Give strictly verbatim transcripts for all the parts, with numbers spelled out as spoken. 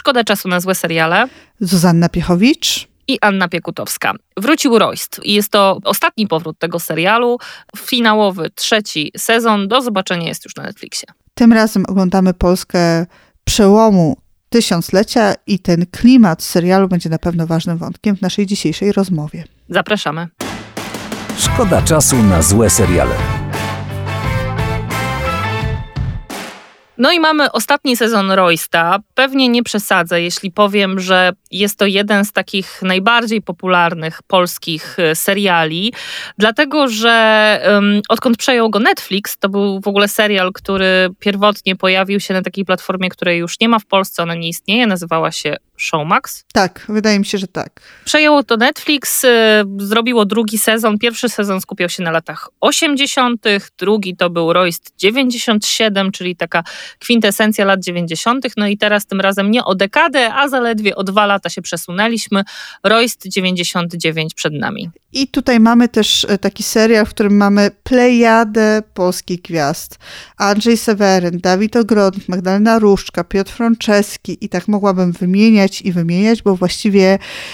Szkoda czasu na złe seriale. Zuzanna Piechowicz i Anna Piekutowska. Wrócił Royst i jest to ostatni powrót tego serialu. Finałowy, trzeci sezon. Do zobaczenia jest już na Netflixie. Tym razem oglądamy Polskę przełomu tysiąclecia i ten klimat serialu będzie na pewno ważnym wątkiem w naszej dzisiejszej rozmowie. Zapraszamy. Szkoda czasu na złe seriale. No i mamy ostatni sezon Roysta. Pewnie nie przesadzę, jeśli powiem, że jest to jeden z takich najbardziej popularnych polskich seriali, dlatego że um, odkąd przejął go Netflix, to był w ogóle serial, który pierwotnie pojawił się na takiej platformie, której już nie ma w Polsce, ona nie istnieje, nazywała się Showmax. Tak, wydaje mi się, że tak. Przejęło to Netflix, y, zrobiło drugi sezon. Pierwszy sezon skupiał się na latach osiemdziesiątych, drugi to był Royst dziewięćdziesiąt siedem, czyli taka kwintesencja lat dziewięćdziesiątych. No i teraz tym razem nie o dekadę, a zaledwie o dwa lata się przesunęliśmy. Royst dziewięćdziesiąt dziewięć przed nami. I tutaj mamy też taki serial, w którym mamy plejadę polskich gwiazd. Andrzej Seweryn, Dawid Ogrodnik, Magdalena Różczka, Piotr Franceski i tak mogłabym wymieniać i wymieniać, bo właściwie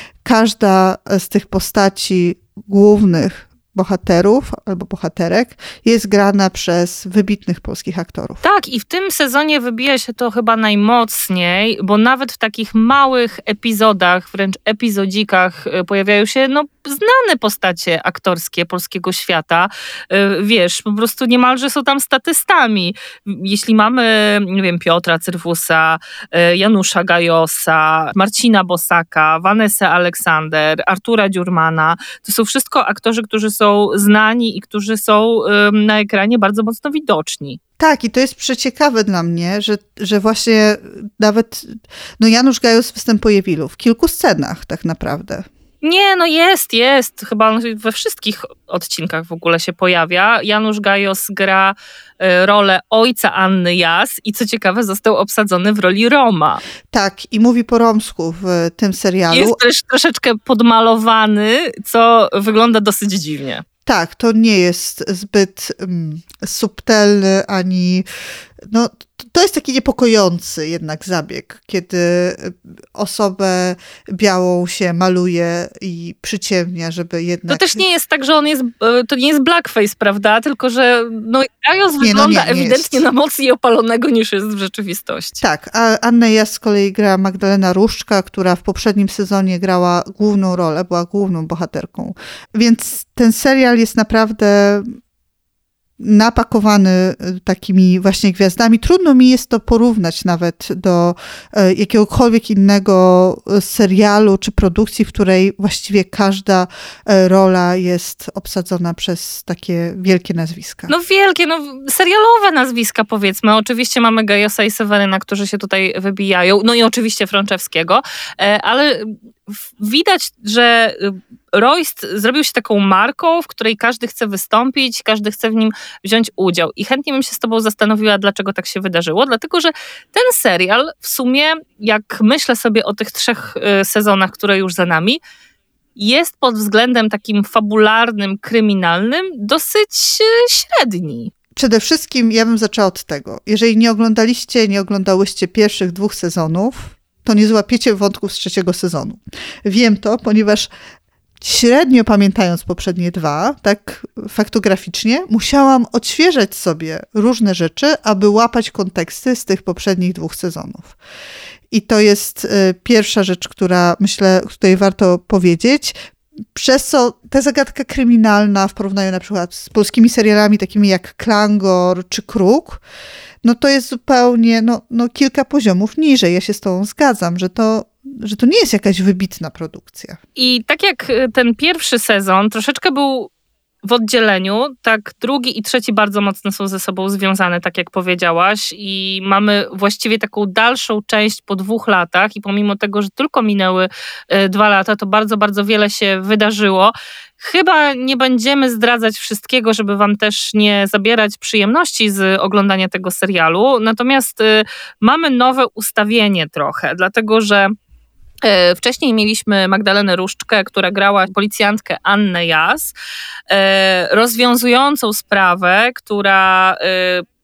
każda z tych postaci głównych bohaterów albo bohaterek jest grana przez wybitnych polskich aktorów. Tak, i w tym sezonie wybija się to chyba najmocniej, bo nawet w takich małych epizodach, wręcz epizodzikach pojawiają się no, znane postacie aktorskie polskiego świata. Wiesz, po prostu niemalże są tam statystami. Jeśli mamy, nie wiem, Piotra Cyrwusa, Janusza Gajosa, Marcina Bosaka, Vanessę Aleksander, Artura Dziurmana, to są wszystko aktorzy, którzy są znani i którzy są na ekranie bardzo mocno widoczni. Tak, i to jest przeciekawe dla mnie, że, że właśnie nawet no Janusz Gajos występuje w ilu? W kilku scenach tak naprawdę. Nie, no jest, jest. Chyba on we wszystkich odcinkach w ogóle się pojawia. Janusz Gajos gra y, rolę ojca Anny Jas i co ciekawe został obsadzony w roli Roma. Tak, i mówi po romsku w tym serialu. Jest też troszeczkę podmalowany, co wygląda dosyć dziwnie. Tak, to nie jest zbyt um, subtelny ani... No, to jest taki niepokojący jednak zabieg, kiedy osobę białą się maluje i przyciemnia, żeby jednak... To też nie jest tak, że on jest, to nie jest blackface, prawda? Tylko, że no, Gajos nie, wygląda no nie, nie ewidentnie jest. Na mocniej opalonego niż jest w rzeczywistości. Tak, a Annę Jas z kolei gra Magdalena Różczka, która w poprzednim sezonie grała główną rolę, była główną bohaterką. Więc ten serial jest naprawdę napakowany takimi właśnie gwiazdami. Trudno mi jest to porównać nawet do jakiegokolwiek innego serialu czy produkcji, w której właściwie każda rola jest obsadzona przez takie wielkie nazwiska. No wielkie, no serialowe nazwiska powiedzmy. Oczywiście mamy Gajosa i Seweryna, którzy się tutaj wybijają. No i oczywiście Frączewskiego, ale widać, że Royst zrobił się taką marką, w której każdy chce wystąpić, każdy chce w nim wziąć udział. I chętnie bym się z tobą zastanowiła, dlaczego tak się wydarzyło. Dlatego, że ten serial w sumie, jak myślę sobie o tych trzech sezonach, które już za nami, jest pod względem takim fabularnym, kryminalnym dosyć średni. Przede wszystkim ja bym zaczęła od tego. Jeżeli nie oglądaliście, nie oglądałyście pierwszych dwóch sezonów, to nie złapiecie wątków z trzeciego sezonu. Wiem to, ponieważ średnio pamiętając poprzednie dwa, tak faktograficznie, musiałam odświeżać sobie różne rzeczy, aby łapać konteksty z tych poprzednich dwóch sezonów. I to jest y, pierwsza rzecz, która myślę, tutaj warto powiedzieć. Przez co ta zagadka kryminalna w porównaniu na przykład z polskimi serialami takimi jak Klangor czy Kruk, no to jest zupełnie no, no kilka poziomów niżej. Ja się z tobą zgadzam, że to, że to nie jest jakaś wybitna produkcja. I tak jak ten pierwszy sezon troszeczkę był w oddzieleniu, tak drugi i trzeci bardzo mocno są ze sobą związane, tak jak powiedziałaś, i mamy właściwie taką dalszą część po dwóch latach i pomimo tego, że tylko minęły dwa lata, to bardzo, bardzo wiele się wydarzyło. Chyba nie będziemy zdradzać wszystkiego, żeby wam też nie zabierać przyjemności z oglądania tego serialu, natomiast y, mamy nowe ustawienie trochę, dlatego że wcześniej mieliśmy Magdalenę Różczkę, która grała policjantkę Annę Jas, rozwiązującą sprawę, która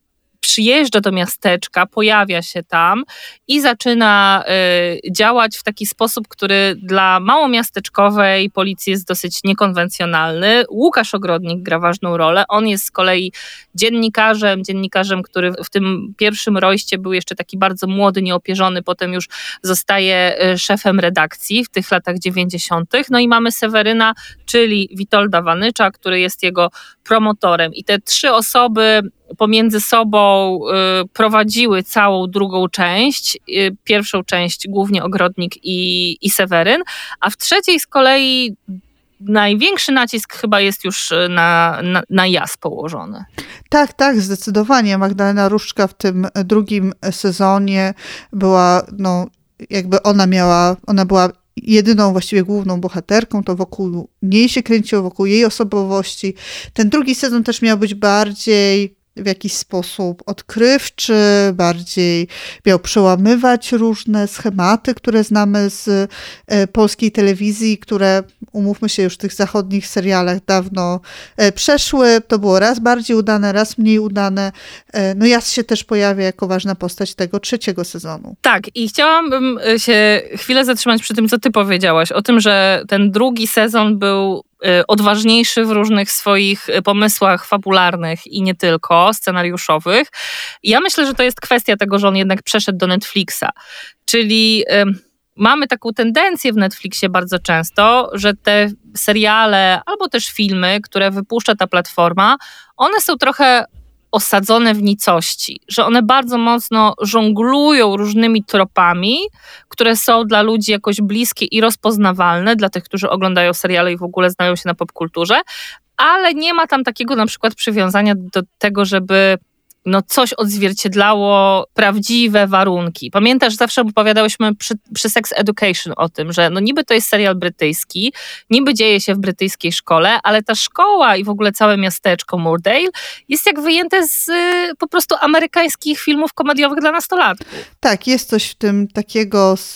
przyjeżdża do miasteczka, pojawia się tam i zaczyna y, działać w taki sposób, który dla małomiasteczkowej policji jest dosyć niekonwencjonalny. Łukasz Ogrodnik gra ważną rolę. On jest z kolei dziennikarzem, dziennikarzem, który w tym pierwszym rojście był jeszcze taki bardzo młody, nieopierzony, potem już zostaje szefem redakcji w tych latach dziewięćdziesiątych. No i mamy Seweryna, czyli Witolda Wanycza, który jest jego promotorem. I te trzy osoby pomiędzy sobą y, prowadziły całą drugą część. Y, pierwszą część głównie Ogrodnik i, i Seweryn, a w trzeciej z kolei największy nacisk chyba jest już na, na, na Jaz położony. Tak, tak, zdecydowanie. Magdalena Różczka w tym drugim sezonie była, no jakby ona miała, ona była jedyną właściwie główną bohaterką, to wokół niej się kręciło, wokół jej osobowości. Ten drugi sezon też miał być bardziej w jakiś sposób odkrywczy, bardziej miał przełamywać różne schematy, które znamy z e, polskiej telewizji, które, umówmy się, już w tych zachodnich serialach dawno e, przeszły. To było raz bardziej udane, raz mniej udane. E, no Jaz się też pojawia jako ważna postać tego trzeciego sezonu. Tak, i chciałabym się chwilę zatrzymać przy tym, co ty powiedziałaś, o tym, że ten drugi sezon był odważniejszy w różnych swoich pomysłach fabularnych i nie tylko, scenariuszowych. I ja myślę, że to jest kwestia tego, że on jednak przeszedł do Netflixa. Czyli y, mamy taką tendencję w Netflixie bardzo często, że te seriale albo też filmy, które wypuszcza ta platforma, one są trochę osadzone w nicości, że one bardzo mocno żonglują różnymi tropami, które są dla ludzi jakoś bliskie i rozpoznawalne, dla tych, którzy oglądają seriale i w ogóle znają się na popkulturze, ale nie ma tam takiego na przykład przywiązania do tego, żeby no coś odzwierciedlało prawdziwe warunki. Pamiętasz, zawsze opowiadałyśmy przy, przy Sex Education o tym, że no niby to jest serial brytyjski, niby dzieje się w brytyjskiej szkole, ale ta szkoła i w ogóle całe miasteczko Moordale jest jak wyjęte z y, po prostu amerykańskich filmów komediowych dla nastolatków. Tak, jest coś w tym takiego z,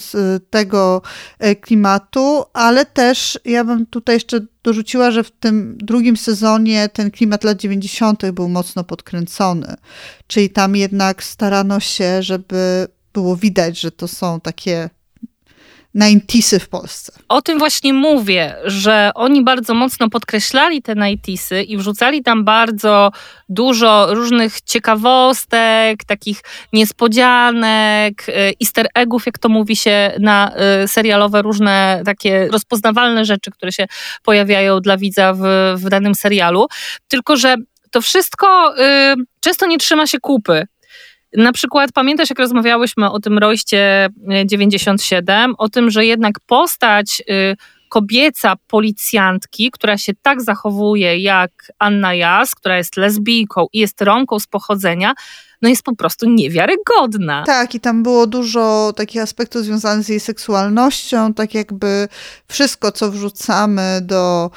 z tego klimatu, ale też ja bym tutaj jeszcze dorzuciła, że w tym drugim sezonie ten klimat lat dziewięćdziesiątych był mocno podkręcony. Czyli tam jednak starano się, żeby było widać, że to są takie dziewięćdziesiątych w Polsce. O tym właśnie mówię, że oni bardzo mocno podkreślali te dziewięćdziesiąte i wrzucali tam bardzo dużo różnych ciekawostek, takich niespodzianek, easter eggów, jak to mówi się na serialowe, różne takie rozpoznawalne rzeczy, które się pojawiają dla widza w, w danym serialu. Tylko że to wszystko y, często nie trzyma się kupy. Na przykład pamiętasz, jak rozmawiałyśmy o tym rojście dziewięćdziesiąt siedem, o tym, że jednak postać y, kobieca policjantki, która się tak zachowuje jak Anna Jaz, która jest lesbijką i jest Romką z pochodzenia, no jest po prostu niewiarygodna. Tak, i tam było dużo takich aspektów związanych z jej seksualnością, tak jakby wszystko, co wrzucamy do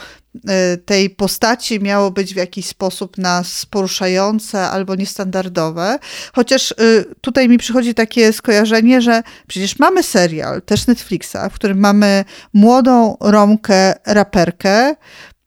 tej postaci miało być w jakiś sposób nas poruszające albo niestandardowe. Chociaż tutaj mi przychodzi takie skojarzenie, że przecież mamy serial, też Netflixa, w którym mamy młodą Romkę, raperkę,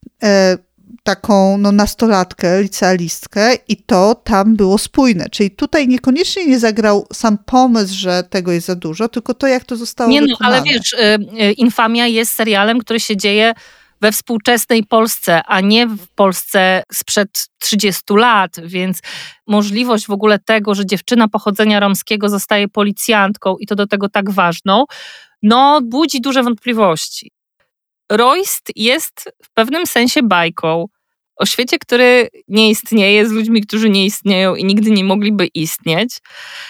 taką no, nastolatkę, licealistkę i to tam było spójne. Czyli tutaj niekoniecznie nie zagrał sam pomysł, że tego jest za dużo, tylko to, jak to zostało nie, wykonane. No, ale wiesz, Infamia jest serialem, który się dzieje we współczesnej Polsce, a nie w Polsce sprzed trzydziestu lat, więc możliwość w ogóle tego, że dziewczyna pochodzenia romskiego zostaje policjantką i to do tego tak ważną, no budzi duże wątpliwości. Royst jest w pewnym sensie bajką o świecie, który nie istnieje, z ludźmi, którzy nie istnieją i nigdy nie mogliby istnieć,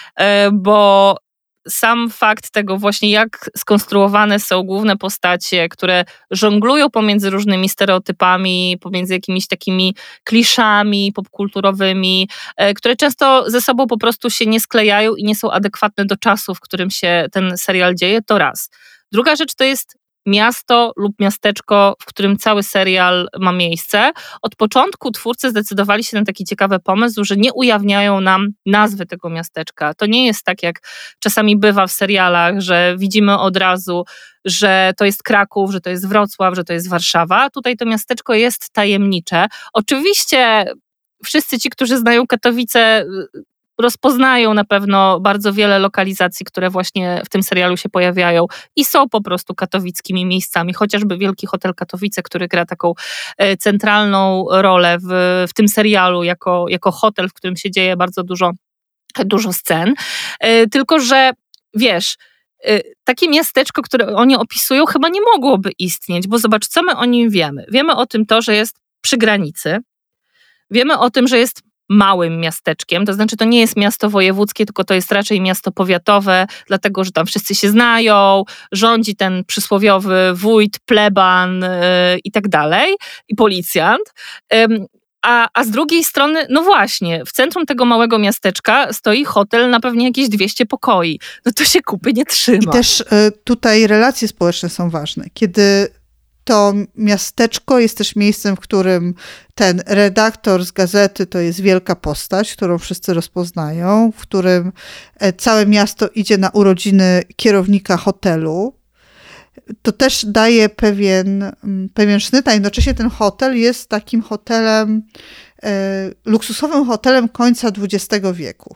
bo sam fakt tego właśnie, jak skonstruowane są główne postacie, które żonglują pomiędzy różnymi stereotypami, pomiędzy jakimiś takimi kliszami popkulturowymi, które często ze sobą po prostu się nie sklejają i nie są adekwatne do czasu, w którym się ten serial dzieje, to raz. Druga rzecz to jest miasto lub miasteczko, w którym cały serial ma miejsce. Od początku twórcy zdecydowali się na taki ciekawy pomysł, że nie ujawniają nam nazwy tego miasteczka. To nie jest tak, jak czasami bywa w serialach, że widzimy od razu, że to jest Kraków, że to jest Wrocław, że to jest Warszawa. Tutaj to miasteczko jest tajemnicze. Oczywiście wszyscy ci, którzy znają Katowice, rozpoznają na pewno bardzo wiele lokalizacji, które właśnie w tym serialu się pojawiają i są po prostu katowickimi miejscami. Chociażby Wielki Hotel Katowice, który gra taką centralną rolę w, w tym serialu jako, jako hotel, w którym się dzieje bardzo dużo, dużo scen. Tylko że wiesz, takie miasteczko, które oni opisują, chyba nie mogłoby istnieć, bo zobacz, co my o nim wiemy. Wiemy o tym to, że jest przy granicy. Wiemy o tym, że jest małym miasteczkiem, to znaczy to nie jest miasto wojewódzkie, tylko to jest raczej miasto powiatowe, dlatego, że tam wszyscy się znają, rządzi ten przysłowiowy wójt, pleban yy, i tak dalej, i policjant. Yy, A, a z drugiej strony, no właśnie, w centrum tego małego miasteczka stoi hotel na pewnie jakieś dwieście pokoi. No to się kupy nie trzyma. I też y, tutaj relacje społeczne są ważne. Kiedy to miasteczko jest też miejscem, w którym ten redaktor z gazety to jest wielka postać, którą wszyscy rozpoznają, w którym całe miasto idzie na urodziny kierownika hotelu. To też daje pewien, pewien sznyt, a jednocześnie ten hotel jest takim hotelem, e, luksusowym hotelem końca dwudziestego wieku.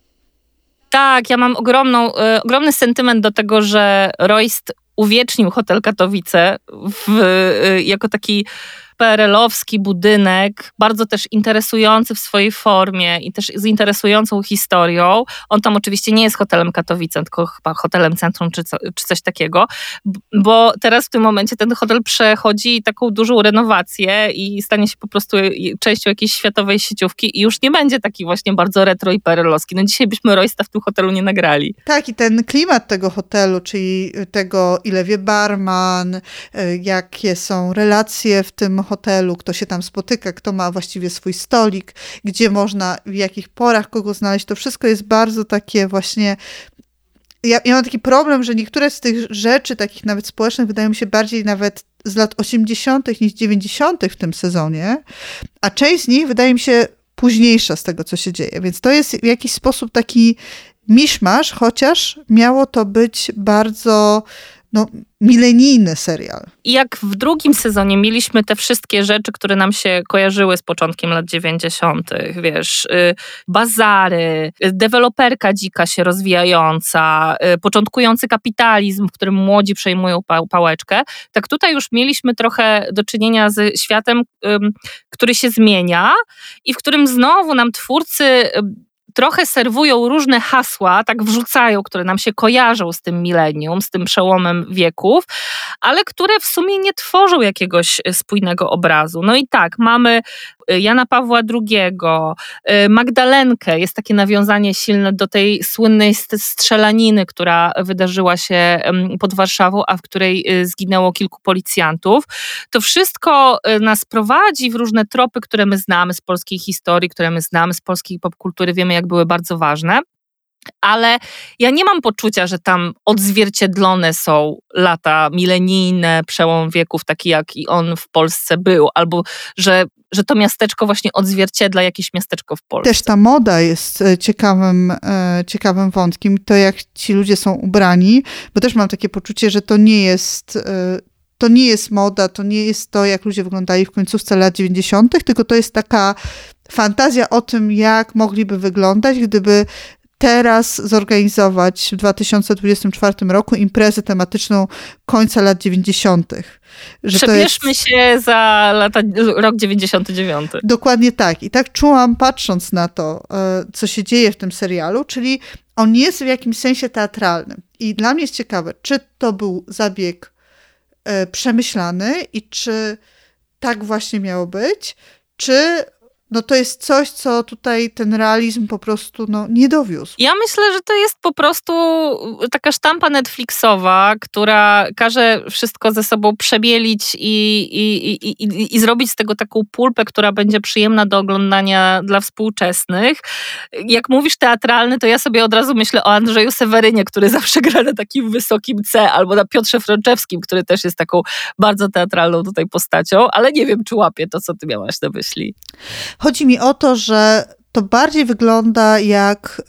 Tak, ja mam ogromną, e, ogromny sentyment do tego, że Royst uwiecznił Hotel Katowice w, e, jako taki P R L-owski budynek, bardzo też interesujący w swojej formie i też z interesującą historią. On tam oczywiście nie jest hotelem Katowice, tylko chyba hotelem Centrum czy, co, czy coś takiego, bo teraz w tym momencie ten hotel przechodzi taką dużą renowację i stanie się po prostu częścią jakiejś światowej sieciówki i już nie będzie taki właśnie bardzo retro i P R L-owski. No dzisiaj byśmy Roysta w tym hotelu nie nagrali. Tak, i ten klimat tego hotelu, czyli tego, ile wie barman, jakie są relacje w tym hotelu, kto się tam spotyka, kto ma właściwie swój stolik, gdzie można, w jakich porach kogo znaleźć, to wszystko jest bardzo takie właśnie... Ja, ja mam taki problem, że niektóre z tych rzeczy, takich nawet społecznych, wydają mi się bardziej nawet z lat osiemdziesiątych niż dziewięćdziesiątych w tym sezonie, a część z nich wydaje mi się późniejsza z tego, co się dzieje. Więc to jest w jakiś sposób taki miszmasz, chociaż miało to być bardzo... no, milenijny serial. I jak w drugim sezonie mieliśmy te wszystkie rzeczy, które nam się kojarzyły z początkiem lat dziewięćdziesiątych, wiesz, y, bazary, y, deweloperka dzika się rozwijająca, y, początkujący kapitalizm, w którym młodzi przejmują pa- pałeczkę, tak tutaj już mieliśmy trochę do czynienia z światem, y, który się zmienia i w którym znowu nam twórcy y, trochę serwują różne hasła, tak wrzucają, które nam się kojarzą z tym milenium, z tym przełomem wieków, ale które w sumie nie tworzą jakiegoś spójnego obrazu. No i tak, mamy Jana Pawła drugiego, Magdalenkę, jest takie nawiązanie silne do tej słynnej strzelaniny, która wydarzyła się pod Warszawą, a w której zginęło kilku policjantów. To wszystko nas prowadzi w różne tropy, które my znamy z polskiej historii, które my znamy z polskiej popkultury, wiemy, jak były bardzo ważne. Ale ja nie mam poczucia, że tam odzwierciedlone są lata milenijne, przełom wieków, taki jak i on w Polsce był, albo że, że to miasteczko właśnie odzwierciedla jakieś miasteczko w Polsce. Też ta moda jest ciekawym, ciekawym wątkiem, to jak ci ludzie są ubrani, bo też mam takie poczucie, że to nie jest... To nie jest moda, to nie jest to, jak ludzie wyglądali w końcówce lat dziewięćdziesiątych, tylko to jest taka fantazja o tym, jak mogliby wyglądać, gdyby teraz zorganizować w dwa tysiące dwudziestym czwartym roku imprezę tematyczną końca lat dziewięćdziesiątych. Że Przebierzmy jest... się za lata, rok dziewięćdziesiąty dziewiąty. Dokładnie tak. I tak czułam, patrząc na to, co się dzieje w tym serialu, czyli on jest w jakimś sensie teatralnym. I dla mnie jest ciekawe, czy to był zabieg przemyślany i czy tak właśnie miało być, czy no to jest coś, co tutaj ten realizm po prostu no, nie dowiózł. Ja myślę, że to jest po prostu taka sztampa Netflixowa, która każe wszystko ze sobą przebielić i, i, i, i, i zrobić z tego taką pulpę, która będzie przyjemna do oglądania dla współczesnych. Jak mówisz teatralny, to ja sobie od razu myślę o Andrzeju Sewerynie, który zawsze gra na takim wysokim C, albo na Piotrze Frączewskim, który też jest taką bardzo teatralną tutaj postacią, ale nie wiem, czy łapie to, co ty miałaś na myśli. Chodzi mi o to, że to bardziej wygląda jak...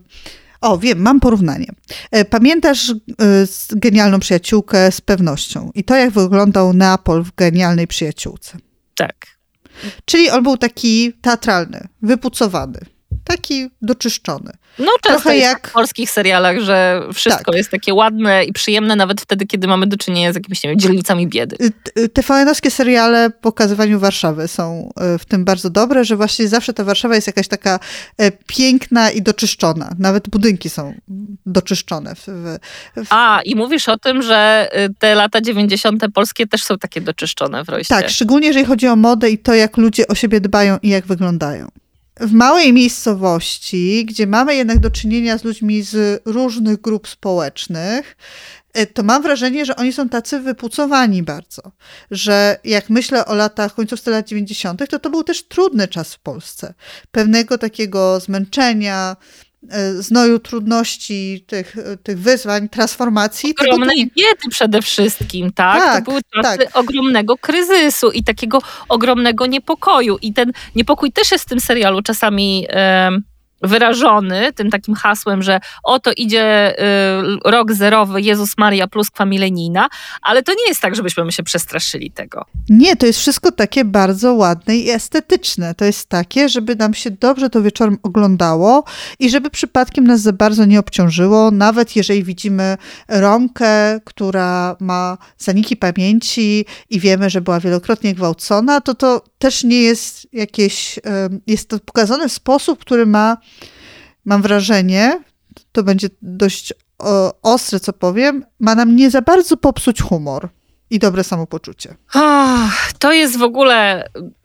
O, wiem, mam porównanie. Pamiętasz Genialną Przyjaciółkę? Z pewnością. I to, jak wyglądał Neapol w Genialnej Przyjaciółce. Tak. Czyli on był taki teatralny, wypucowany, taki doczyszczony. No często Trochę jest jak w polskich serialach, że wszystko tak. jest takie ładne i przyjemne, nawet wtedy, kiedy mamy do czynienia z jakimiś, nie wiem, dzielnicami biedy. Te V N-owskie seriale po pokazywaniu Warszawy są w tym bardzo dobre, że właśnie zawsze ta Warszawa jest jakaś taka piękna i doczyszczona. Nawet budynki są doczyszczone. W, w... A, i mówisz o tym, że te lata dziewięćdziesiąte polskie też są takie doczyszczone w Royście. Tak, szczególnie jeżeli chodzi o modę i to, jak ludzie o siebie dbają i jak wyglądają. W małej miejscowości, gdzie mamy jednak do czynienia z ludźmi z różnych grup społecznych, to mam wrażenie, że oni są tacy wypucowani bardzo. Że jak myślę o latach, końcówce lat dziewięćdziesiątych, to to był też trudny czas w Polsce. Pewnego takiego zmęczenia, znoju trudności, tych, tych wyzwań, transformacji. Ogromnej tego... biedy przede wszystkim, tak? tak to były czasy tak. ogromnego kryzysu i takiego ogromnego niepokoju. I ten niepokój też jest w tym serialu czasami e, wyrażony tym takim hasłem, że oto idzie y, rok zerowy, Jezus Maria, pluskwa milenijna, ale to nie jest tak, żebyśmy my się przestraszyli tego. Nie, to jest wszystko takie bardzo ładne i estetyczne. To jest takie, żeby nam się dobrze to wieczorem oglądało i żeby przypadkiem nas za bardzo nie obciążyło, nawet jeżeli widzimy Romkę, która ma zaniki pamięci i wiemy, że była wielokrotnie gwałcona, to to też nie jest jakieś, jest to pokazane w sposób, który ma, mam wrażenie, to będzie dość o, ostre, co powiem, ma nam nie za bardzo popsuć humor i dobre samopoczucie. Oh, to jest w ogóle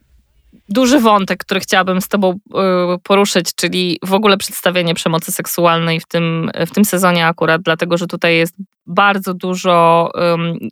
duży wątek, który chciałabym z tobą y, poruszyć, czyli w ogóle przedstawienie przemocy seksualnej w tym, w tym sezonie akurat, dlatego, że tutaj jest bardzo dużo um,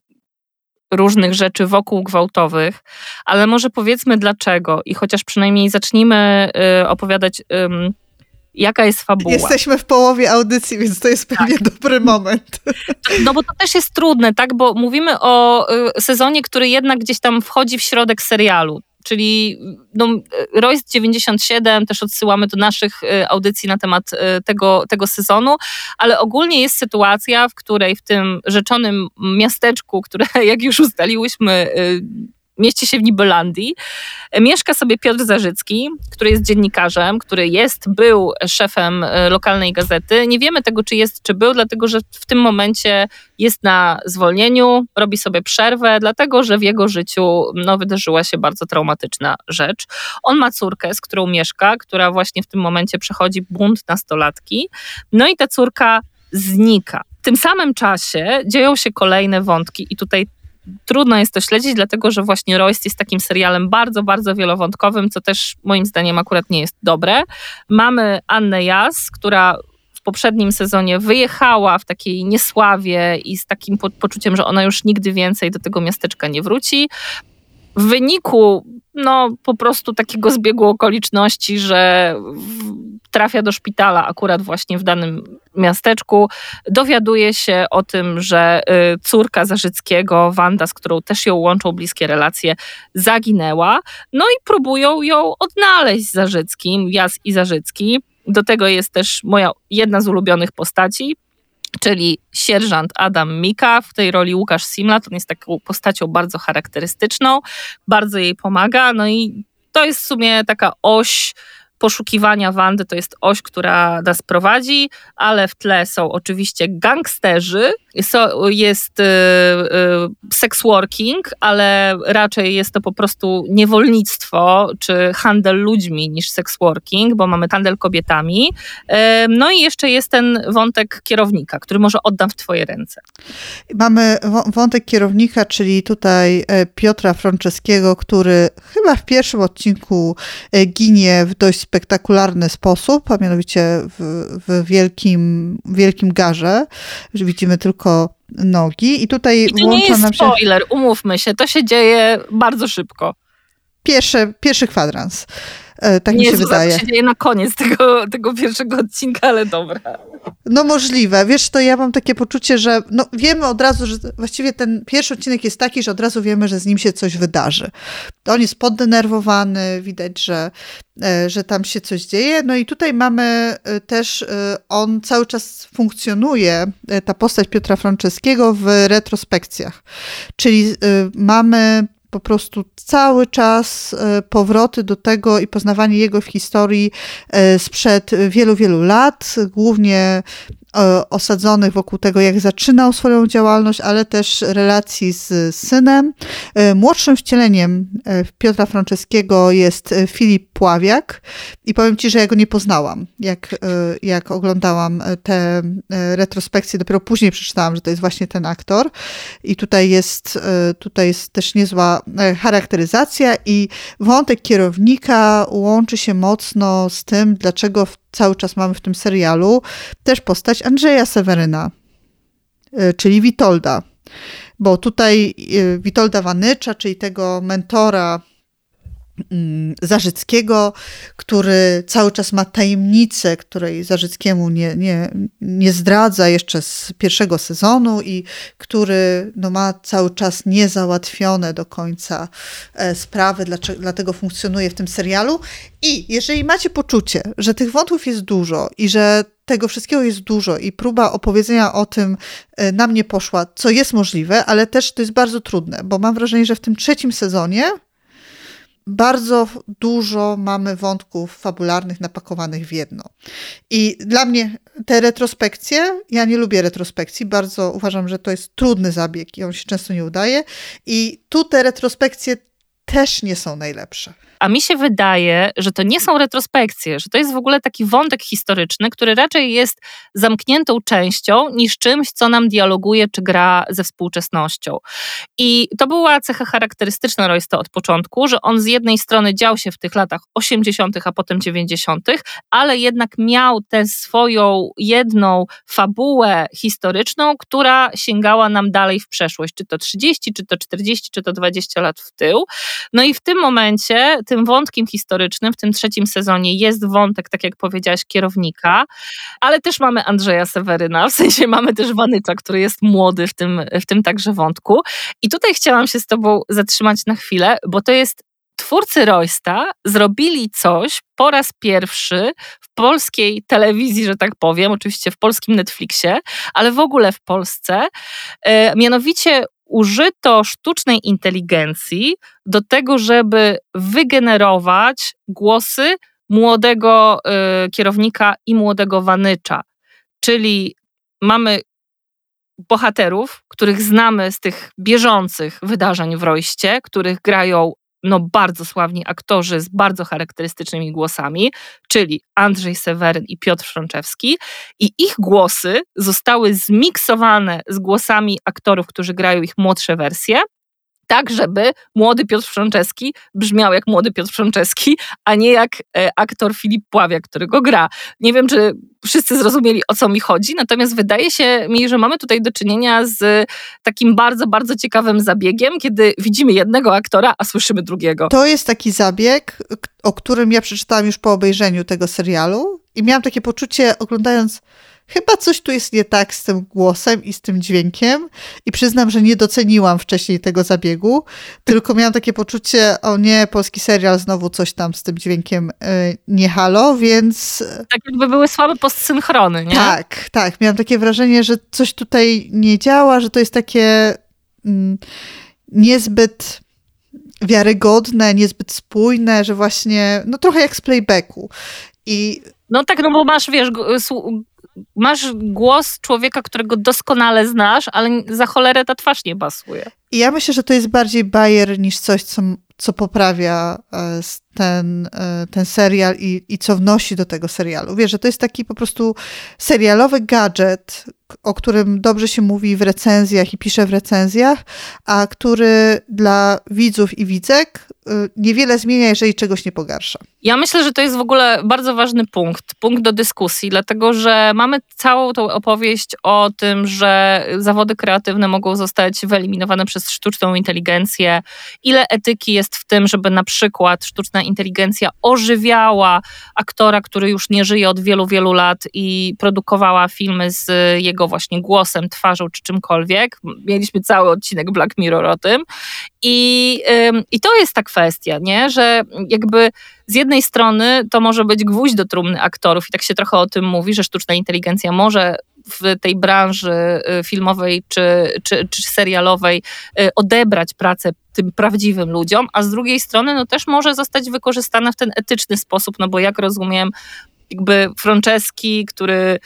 różnych rzeczy wokół gwałtowych, ale może powiedzmy dlaczego i chociaż przynajmniej zacznijmy y, opowiadać um, jaka jest fabuła. Jesteśmy w połowie audycji, więc to jest pewnie tak. dobry moment. No bo to też jest trudne, tak? Bo mówimy o y, sezonie, który jednak gdzieś tam wchodzi w środek serialu. Czyli no, Royst dziewięćdziesiąt siedem, też odsyłamy do naszych y, audycji na temat y, tego, tego sezonu, ale ogólnie jest sytuacja, w której w tym rzeczonym miasteczku, które jak już ustaliłyśmy, y, mieści się w Nibelandii, mieszka sobie Piotr Zarzycki, który jest dziennikarzem, który jest, był szefem lokalnej gazety. Nie wiemy tego, czy jest, czy był, dlatego że w tym momencie jest na zwolnieniu, robi sobie przerwę, dlatego że w jego życiu no, wydarzyła się bardzo traumatyczna rzecz. On ma córkę, z którą mieszka, która właśnie w tym momencie przechodzi bunt nastolatki. No i ta córka znika. W tym samym czasie dzieją się kolejne wątki i tutaj trudno jest to śledzić, dlatego że właśnie Royst jest takim serialem bardzo, bardzo wielowątkowym, co też moim zdaniem akurat nie jest dobre. Mamy Annę Jas, która w poprzednim sezonie wyjechała w takiej niesławie i z takim po- poczuciem, że ona już nigdy więcej do tego miasteczka nie wróci. W wyniku no po prostu takiego zbiegu okoliczności, że w, trafia do szpitala akurat właśnie w danym miasteczku, dowiaduje się o tym, że y, córka Zarzyckiego, Wanda, z którą też ją łączą bliskie relacje, zaginęła. No i próbują ją odnaleźć z Zarzyckim, Jas i Zarzycki. Do tego jest też moja jedna z ulubionych postaci, czyli sierżant Adam Mika, w tej roli Łukasz Simlat. On jest taką postacią bardzo charakterystyczną, bardzo jej pomaga, no i to jest w sumie taka oś poszukiwania Wandy, to jest oś, która nas prowadzi, ale w tle są oczywiście gangsterzy, jest y, y, sex working, ale raczej jest to po prostu niewolnictwo, czy handel ludźmi niż sex working, bo mamy handel kobietami. Y, no i jeszcze jest ten wątek kierownika, który może oddam w twoje ręce. Mamy wątek kierownika, czyli tutaj Piotra Franceskiego, który chyba w pierwszym odcinku ginie w dość spektakularny sposób, a mianowicie w, w wielkim, wielkim garze. Widzimy tylko nogi i tutaj I to włącza nie jest nam się... spoiler, umówmy się, to się dzieje bardzo szybko. Pierwszy, pierwszy kwadrans. Tak nie mi się jest, wydaje. To się dzieje na koniec tego, tego pierwszego odcinka, ale dobra. No możliwe. Wiesz, to ja mam takie poczucie, że no wiemy od razu, że właściwie ten pierwszy odcinek jest taki, że od razu wiemy, że z nim się coś wydarzy. On jest poddenerwowany, widać, że, że tam się coś dzieje. No i tutaj mamy też, on cały czas funkcjonuje, ta postać Piotra Franceskiego w retrospekcjach. Czyli mamy po prostu cały czas powroty do tego i poznawanie jego w historii sprzed wielu, wielu lat, głównie osadzonych wokół tego, jak zaczynał swoją działalność, ale też relacji z synem. Młodszym wcieleniem Piotra Franceskiego jest Filip Pławiak i powiem ci, że ja go nie poznałam, jak, jak oglądałam te retrospekcje. Dopiero później przeczytałam, że to jest właśnie ten aktor i tutaj jest, tutaj jest też niezła charakteryzacja i wątek kierownika łączy się mocno z tym, dlaczego w cały czas mamy w tym serialu też postać Andrzeja Seweryna, czyli Witolda. Bo tutaj Witolda Wanycza, czyli tego mentora Zarzyckiego, który cały czas ma tajemnicę, której Zarzyckiemu nie, nie, nie zdradza jeszcze z pierwszego sezonu i który no, ma cały czas niezałatwione do końca sprawy, dlaczego, dlatego funkcjonuje w tym serialu. I jeżeli macie poczucie, że tych wątków jest dużo i że tego wszystkiego jest dużo i próba opowiedzenia o tym na mnie poszła, co jest możliwe, ale też to jest bardzo trudne, bo mam wrażenie, że w tym trzecim sezonie bardzo dużo mamy wątków fabularnych napakowanych w jedno. I dla mnie te retrospekcje, ja nie lubię retrospekcji, bardzo uważam, że to jest trudny zabieg i on się często nie udaje. I tu te retrospekcje też nie są najlepsze. A mi się wydaje, że to nie są retrospekcje, że to jest w ogóle taki wątek historyczny, który raczej jest zamkniętą częścią niż czymś, co nam dialoguje czy gra ze współczesnością. I to była cecha charakterystyczna Roysta od początku, że on z jednej strony dział się w tych latach osiemdziesiątych, a potem dziewięćdziesiątych, ale jednak miał tę swoją jedną fabułę historyczną, która sięgała nam dalej w przeszłość, czy to trzydzieści, czy to czterdzieści, czy to dwadzieścia lat w tył. No i w tym momencie tym wątkiem historycznym w tym trzecim sezonie jest wątek, tak jak powiedziałaś, kierownika, ale też mamy Andrzeja Seweryna, w sensie mamy też Wanycza, który jest młody w tym, w tym także wątku. I tutaj chciałam się z tobą zatrzymać na chwilę, bo to jest twórcy Roysta zrobili coś po raz pierwszy w polskiej telewizji, że tak powiem, oczywiście w polskim Netflixie, ale w ogóle w Polsce, e, mianowicie użyto sztucznej inteligencji do tego, żeby wygenerować głosy młodego y, kierownika i młodego Wanycza. Czyli mamy bohaterów, których znamy z tych bieżących wydarzeń w Royście, których grają no, bardzo sławni aktorzy z bardzo charakterystycznymi głosami, czyli Andrzej Seweryn i Piotr Frączewski, i ich głosy zostały zmiksowane z głosami aktorów, którzy grają ich młodsze wersje, tak żeby młody Piotr Frączewski brzmiał jak młody Piotr Frączewski, a nie jak e, aktor Filip Pławiak, który go gra. Nie wiem, czy wszyscy zrozumieli, o co mi chodzi, natomiast wydaje się mi, że mamy tutaj do czynienia z takim bardzo, bardzo ciekawym zabiegiem, kiedy widzimy jednego aktora, a słyszymy drugiego. To jest taki zabieg, o którym ja przeczytałam już po obejrzeniu tego serialu i miałam takie poczucie, oglądając, chyba coś tu jest nie tak z tym głosem i z tym dźwiękiem i przyznam, że nie doceniłam wcześniej tego zabiegu, tylko miałam takie poczucie, o nie, polski serial znowu coś tam z tym dźwiękiem y, nie halo, więc... Tak jakby były słabe postsynchrony, nie? Tak, tak. Miałam takie wrażenie, że coś tutaj nie działa, że to jest takie mm, niezbyt wiarygodne, niezbyt spójne, że właśnie, no trochę jak z playbacku. I... No tak, no bo masz, wiesz... Masz głos człowieka, którego doskonale znasz, ale za cholerę ta twarz nie pasuje. I ja myślę, że to jest bardziej bajer niż coś, co, co poprawia ten, ten serial i, i co wnosi do tego serialu. Wiesz, że to jest taki po prostu serialowy gadżet, o którym dobrze się mówi w recenzjach i pisze w recenzjach, a który dla widzów i widzek niewiele zmienia, jeżeli czegoś nie pogarsza. Ja myślę, że to jest w ogóle bardzo ważny punkt, punkt do dyskusji, dlatego że mamy całą tą opowieść o tym, że zawody kreatywne mogą zostać wyeliminowane przez sztuczną inteligencję. Ile etyki jest w tym, żeby na przykład sztuczna inteligencja ożywiała aktora, który już nie żyje od wielu, wielu lat i produkowała filmy z jego właśnie głosem, twarzą czy czymkolwiek. Mieliśmy cały odcinek Black Mirror o tym. I, ym, i to jest ta kwestia, nie? Że jakby z jednej strony to może być gwóźdź do trumny aktorów i tak się trochę o tym mówi, że sztuczna inteligencja może w tej branży filmowej czy, czy, czy serialowej odebrać pracę tym prawdziwym ludziom, a z drugiej strony no też może zostać wykorzystana w ten etyczny sposób, no bo jak rozumiem, jakby Franceski, który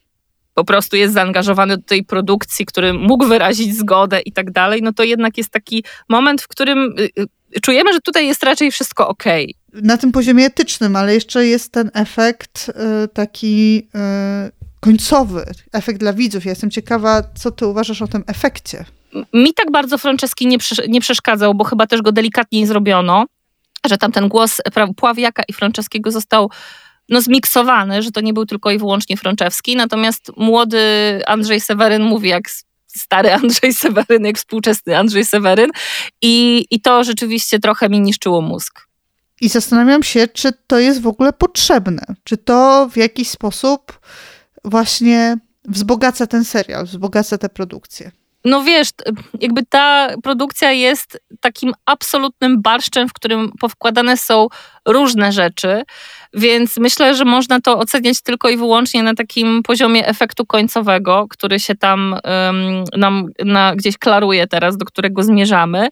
po prostu jest zaangażowany do tej produkcji, który mógł wyrazić zgodę i tak dalej, no to jednak jest taki moment, w którym czujemy, że tutaj jest raczej wszystko okej. Na tym poziomie etycznym, ale jeszcze jest ten efekt y, taki y, końcowy, efekt dla widzów. Ja jestem ciekawa, co ty uważasz o tym efekcie. Mi tak bardzo Franceski nie, nie przeszkadzał, bo chyba też go delikatniej zrobiono, że tam ten głos Pławiaka i Franceskiego został no, zmiksowany, że to nie był tylko i wyłącznie Franczewski, natomiast młody Andrzej Seweryn mówi jak stary Andrzej Seweryn, jak współczesny Andrzej Seweryn i, i to rzeczywiście trochę mi niszczyło mózg. I zastanawiam się, czy to jest w ogóle potrzebne, czy to w jakiś sposób właśnie wzbogaca ten serial, wzbogaca tę produkcję. No wiesz, jakby ta produkcja jest takim absolutnym barszczem, w którym powkładane są różne rzeczy, więc myślę, że można to oceniać tylko i wyłącznie na takim poziomie efektu końcowego, który się tam um, nam na, gdzieś klaruje teraz, do którego zmierzamy,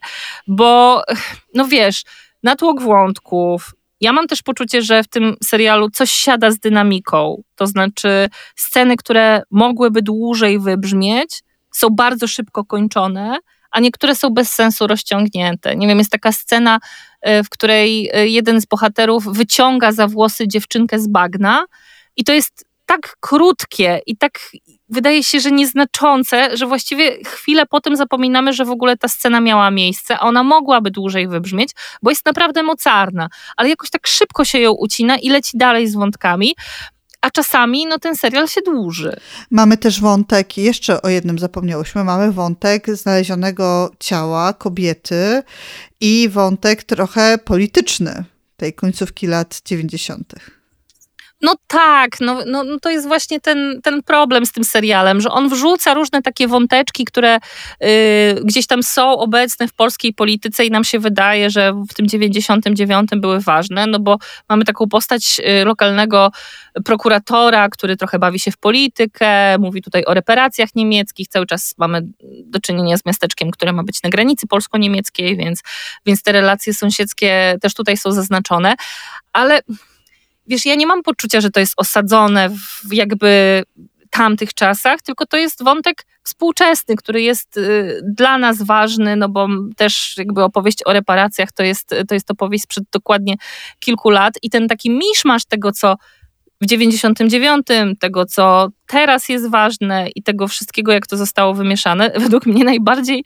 bo no wiesz, natłok wątków. Ja mam też poczucie, że w tym serialu coś siada z dynamiką, to znaczy sceny, które mogłyby dłużej wybrzmieć, są bardzo szybko kończone, a niektóre są bez sensu rozciągnięte. Nie wiem, jest taka scena, w której jeden z bohaterów wyciąga za włosy dziewczynkę z bagna i to jest tak krótkie i tak wydaje się, że nieznaczące, że właściwie chwilę potem zapominamy, że w ogóle ta scena miała miejsce, a ona mogłaby dłużej wybrzmieć, bo jest naprawdę mocarna, ale jakoś tak szybko się ją ucina i leci dalej z wątkami. A czasami no, ten serial się dłuży. Mamy też wątek, jeszcze o jednym zapomniałyśmy, mamy wątek znalezionego ciała kobiety i wątek trochę polityczny tej końcówki lat dziewięćdziesiątych. No tak, no, no, no to jest właśnie ten, ten problem z tym serialem, że on wrzuca różne takie wąteczki, które y, gdzieś tam są obecne w polskiej polityce i nam się wydaje, że w tym dziewięćdziesiątym dziewiątym były ważne, no bo mamy taką postać y, lokalnego prokuratora, który trochę bawi się w politykę, mówi tutaj o reparacjach niemieckich, cały czas mamy do czynienia z miasteczkiem, które ma być na granicy polsko-niemieckiej, więc, więc te relacje sąsiedzkie też tutaj są zaznaczone, ale wiesz, ja nie mam poczucia, że to jest osadzone w jakby tamtych czasach, tylko to jest wątek współczesny, który jest y, dla nas ważny, no bo też jakby opowieść o reparacjach to jest, to jest opowieść sprzed dokładnie kilku lat i ten taki miszmasz tego, co w dziewięćdziesiątym dziewiątym, tego, co teraz jest ważne i tego wszystkiego, jak to zostało wymieszane, według mnie najbardziej,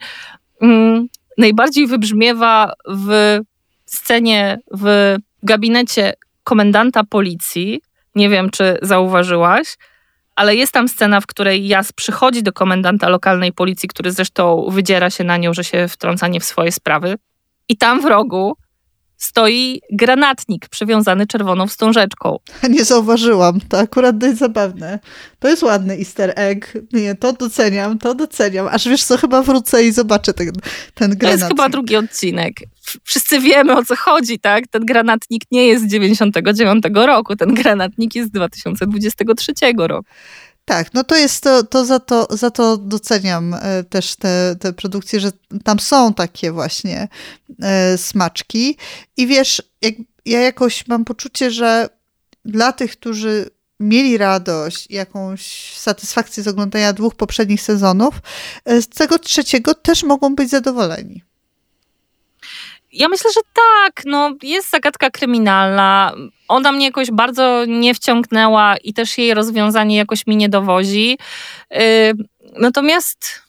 mm, najbardziej wybrzmiewa w scenie w gabinecie komendanta policji, nie wiem, czy zauważyłaś, ale jest tam scena, w której Jas przychodzi do komendanta lokalnej policji, który zresztą wydziera się na nią, że się wtrąca nie w swoje sprawy. I tam w rogu stoi granatnik przywiązany czerwoną wstążeczką. Nie zauważyłam, to akurat dość zabawne. To jest ładny easter egg. Nie, to doceniam, to doceniam. Aż wiesz co, chyba wrócę i zobaczę ten, ten granatnik. To jest chyba drugi odcinek. Wszyscy wiemy, o co chodzi, tak? Ten granatnik nie jest z dziewięćdziesiątego dziewiątego roku, ten granatnik jest z dwa tysiące dwudziestego trzeciego roku. Tak, no to jest to, to, za, to za to doceniam też te, te produkcje, że tam są takie właśnie e, smaczki. I wiesz, jak, ja jakoś mam poczucie, że dla tych, którzy mieli radość, jakąś satysfakcję z oglądania dwóch poprzednich sezonów, z tego trzeciego też mogą być zadowoleni. Ja myślę, że tak, no jest zagadka kryminalna, ona mnie jakoś bardzo nie wciągnęła i też jej rozwiązanie jakoś mi nie dowozi. Yy, natomiast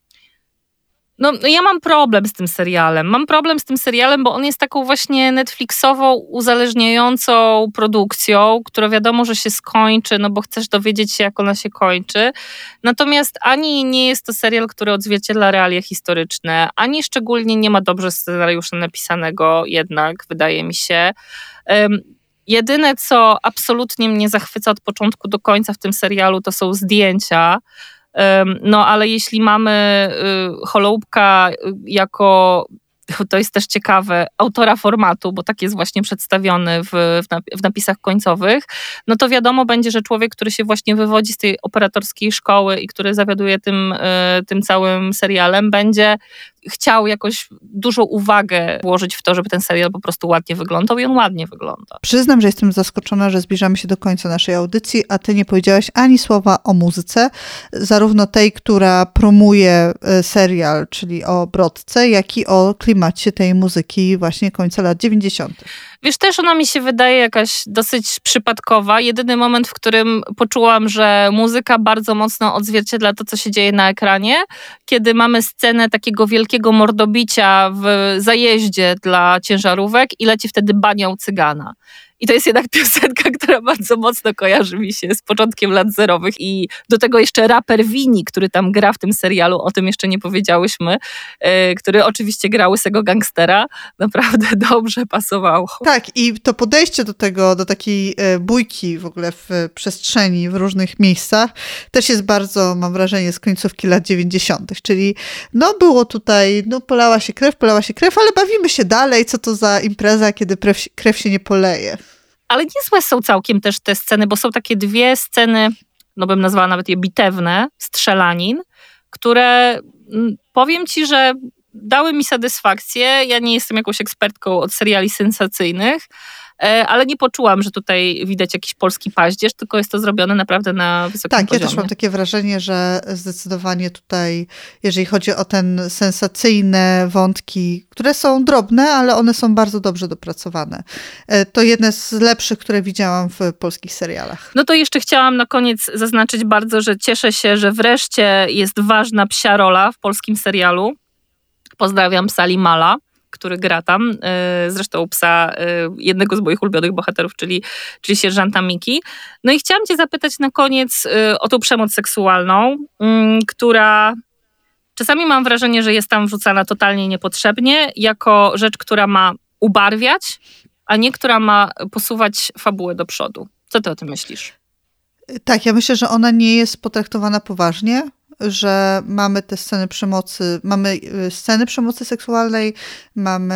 no, ja mam problem z tym serialem. Mam problem z tym serialem, bo on jest taką właśnie Netflixową, uzależniającą produkcją, która wiadomo, że się skończy, no bo chcesz dowiedzieć się, jak ona się kończy. Natomiast ani nie jest to serial, który odzwierciedla realia historyczne, ani szczególnie nie ma dobrze scenariusza napisanego jednak, wydaje mi się. Um, Jedyne, co absolutnie mnie zachwyca od początku do końca w tym serialu, to są zdjęcia. No ale jeśli mamy Holoubka jako to jest też ciekawe, autora formatu, bo tak jest właśnie przedstawiony w, w napisach końcowych, no to wiadomo będzie, że człowiek, który się właśnie wywodzi z tej operatorskiej szkoły i który zawiaduje tym, tym całym serialem, będzie chciał jakoś dużą uwagę włożyć w to, żeby ten serial po prostu ładnie wyglądał i on ładnie wygląda. Przyznam, że jestem zaskoczona, że zbliżamy się do końca naszej audycji, a ty nie powiedziałaś ani słowa o muzyce, zarówno tej, która promuje serial, czyli o Brodce, jak i o klimacie tej muzyki właśnie końca lat dziewięćdziesiątych. Wiesz, też ona mi się wydaje jakaś dosyć przypadkowa. Jedyny moment, w którym poczułam, że muzyka bardzo mocno odzwierciedla to, co się dzieje na ekranie, kiedy mamy scenę takiego wielkiego mordobicia w zajeździe dla ciężarówek i leci wtedy baniał cygana. I to jest jednak piosenka, która bardzo mocno kojarzy mi się z początkiem lat zerowych i do tego jeszcze raper Vini, który tam gra w tym serialu, o tym jeszcze nie powiedziałyśmy, yy, który oczywiście gra łysego gangstera, naprawdę dobrze pasowało. Tak, i to podejście do tego, do takiej bójki w ogóle w przestrzeni, w różnych miejscach, też jest bardzo, mam wrażenie, z końcówki lat dziewięćdziesiątych, czyli no było tutaj, no polała się krew, polała się krew, ale bawimy się dalej, co to za impreza, kiedy krew, krew się nie poleje. Ale niezłe są całkiem też te sceny, bo są takie dwie sceny, no bym nazwała nawet je bitewne, strzelanin, które powiem ci, że dały mi satysfakcję. Ja nie jestem jakąś ekspertką od seriali sensacyjnych, ale nie poczułam, że tutaj widać jakiś polski paździerz, tylko jest to zrobione naprawdę na wysokim tak, poziomie. Ja też mam takie wrażenie, że zdecydowanie tutaj, jeżeli chodzi o ten sensacyjne wątki, które są drobne, ale one są bardzo dobrze dopracowane. To jedne z lepszych, które widziałam w polskich serialach. No to jeszcze chciałam na koniec zaznaczyć bardzo, że cieszę się, że wreszcie jest ważna psia rola w polskim serialu. Pozdrawiam psa Limala, który gra tam, zresztą psa jednego z moich ulubionych bohaterów, czyli, czyli sierżanta Miki. No i chciałam cię zapytać na koniec o tą przemoc seksualną, która czasami mam wrażenie, że jest tam wrzucana totalnie niepotrzebnie, jako rzecz, która ma ubarwiać, a nie która ma posuwać fabułę do przodu. Co ty o tym myślisz? Tak, ja myślę, że ona nie jest potraktowana poważnie, że mamy te sceny przemocy, mamy sceny przemocy seksualnej, mamy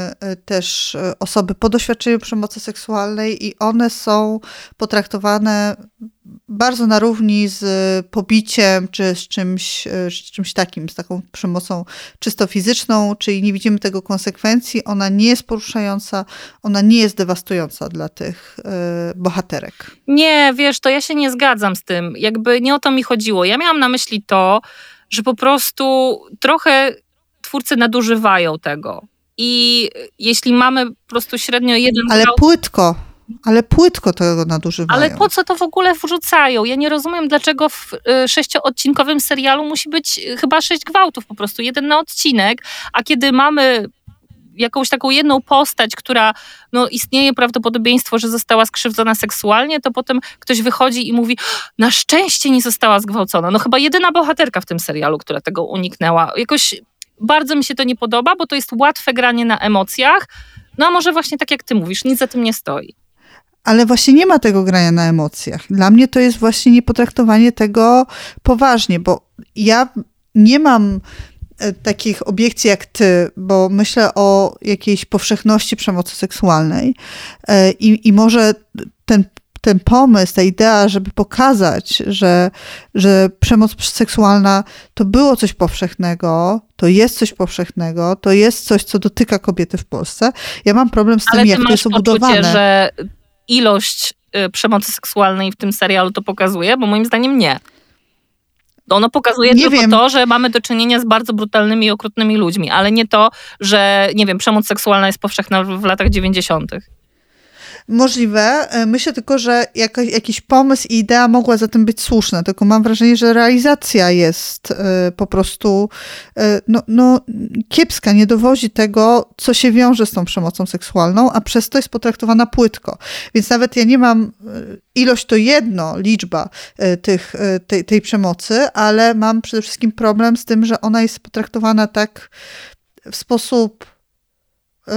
też osoby po doświadczeniu przemocy seksualnej i one są potraktowane bardzo na równi z pobiciem, czy z czymś, z czymś takim, z taką przemocą czysto fizyczną, czyli nie widzimy tego konsekwencji, ona nie jest poruszająca, ona nie jest dewastująca dla tych y, bohaterek. Nie, wiesz, to ja się nie zgadzam z tym, jakby nie o to mi chodziło. Ja miałam na myśli to, że po prostu trochę twórcy nadużywają tego i jeśli mamy po prostu średnio jeden... Ale grał... płytko. Ale płytko tego nadużywają. Ale po co to w ogóle wrzucają? Ja nie rozumiem, dlaczego w y, sześcioodcinkowym serialu musi być y, chyba sześć gwałtów po prostu, jeden na odcinek, a kiedy mamy jakąś taką jedną postać, która no, istnieje prawdopodobieństwo, że została skrzywdzona seksualnie, to potem ktoś wychodzi i mówi, na szczęście nie została zgwałcona. No chyba jedyna bohaterka w tym serialu, która tego uniknęła. Jakoś bardzo mi się to nie podoba, bo to jest łatwe granie na emocjach, no a może właśnie tak jak ty mówisz, nic za tym nie stoi. Ale właśnie nie ma tego grania na emocjach. Dla mnie to jest właśnie niepotraktowanie tego poważnie, bo ja nie mam takich obiekcji jak ty, bo myślę o jakiejś powszechności przemocy seksualnej i, i może ten, ten pomysł, ta idea, żeby pokazać, że, że przemoc seksualna to było coś powszechnego, to jest coś powszechnego, to jest coś, co dotyka kobiety w Polsce. Ja mam problem z tym, ale jak to jest obudowane. Ale ty masz poczucie, że ilość y, przemocy seksualnej w tym serialu to pokazuje? Bo moim zdaniem nie. Ono pokazuje nie tylko wiem. to, że mamy do czynienia z bardzo brutalnymi i okrutnymi ludźmi, ale nie to, że, nie wiem, przemoc seksualna jest powszechna w latach dziewięćdziesiątych. Możliwe. Myślę tylko, że jaka, jakiś pomysł i idea mogła za tym być słuszna, tylko mam wrażenie, że realizacja jest y, po prostu y, no, no, kiepska, nie dowozi tego, co się wiąże z tą przemocą seksualną, a przez to jest potraktowana płytko. Więc nawet ja nie mam y, ilość to jedno, liczba y, tych, y, tej, tej przemocy, ale mam przede wszystkim problem z tym, że ona jest potraktowana tak w sposób y,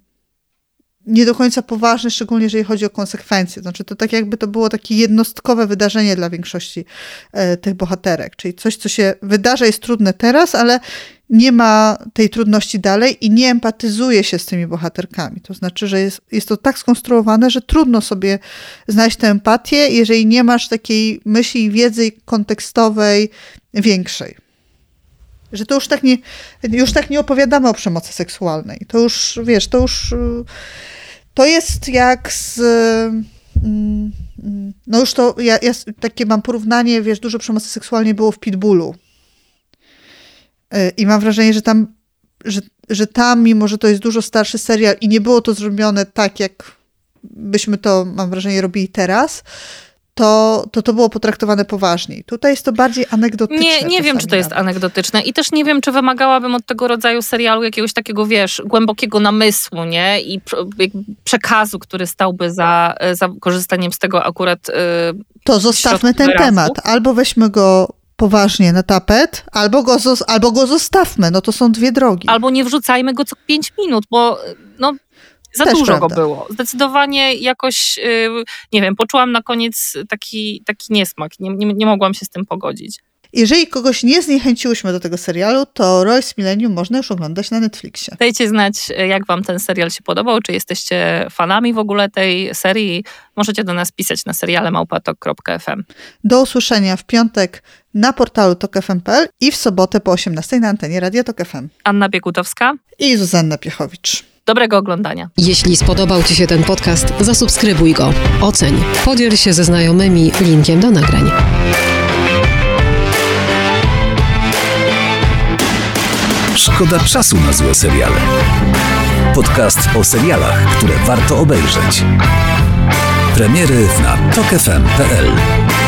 nie do końca poważny, szczególnie jeżeli chodzi o konsekwencje. Znaczy to tak jakby to było takie jednostkowe wydarzenie dla większości e, tych bohaterek. Czyli coś, co się wydarza, jest trudne teraz, ale nie ma tej trudności dalej i nie empatyzuje się z tymi bohaterkami. To znaczy, że jest, jest to tak skonstruowane, że trudno sobie znaleźć tę empatię, jeżeli nie masz takiej myśli i wiedzy kontekstowej większej. Że to już tak nie, już tak nie opowiadamy o przemocy seksualnej. To już, wiesz, to już, to jest jak z, no już to, ja, ja takie mam porównanie, wiesz, dużo przemocy seksualnej było w Pitbullu. I mam wrażenie, że tam, że, że tam, mimo że to jest dużo starszy serial i nie było to zrobione tak, jak byśmy to, mam wrażenie, robili teraz, to to, to było potraktowane poważniej. Tutaj jest to bardziej anegdotyczne. Nie, nie wiem, czy to jest anegdotyczne i też nie wiem, czy wymagałabym od tego rodzaju serialu jakiegoś takiego, wiesz, głębokiego namysłu, nie? I przekazu, który stałby za, za korzystaniem z tego akurat yy, To zostawmy ten wyrazu. temat. Albo weźmy go poważnie na tapet, albo go, albo go zostawmy. No to są dwie drogi. Albo nie wrzucajmy go co pięć minut, bo no za Też dużo prawda. go było. Zdecydowanie jakoś, yy, nie wiem, poczułam na koniec taki, taki niesmak. Nie, nie, nie mogłam się z tym pogodzić. Jeżeli kogoś nie zniechęciłyśmy do tego serialu, to Royce Millennium można już oglądać na Netflixie. Dajcie znać, jak wam ten serial się podobał, czy jesteście fanami w ogóle tej serii. Możecie do nas pisać na seriale małpa tok kropka f m. Do usłyszenia w piątek na portalu tok f m kropka p l i w sobotę po osiemnastej na antenie Radia Tok F M. Anna Biegutowska i Zuzanna Piechowicz. Dobrego oglądania. Jeśli spodobał ci się ten podcast, zasubskrybuj go, oceń, podziel się ze znajomymi linkiem do nagrań. Szkoda czasu na złe seriale. Podcast o serialach, które warto obejrzeć. Premiery na tok f m kropka p l.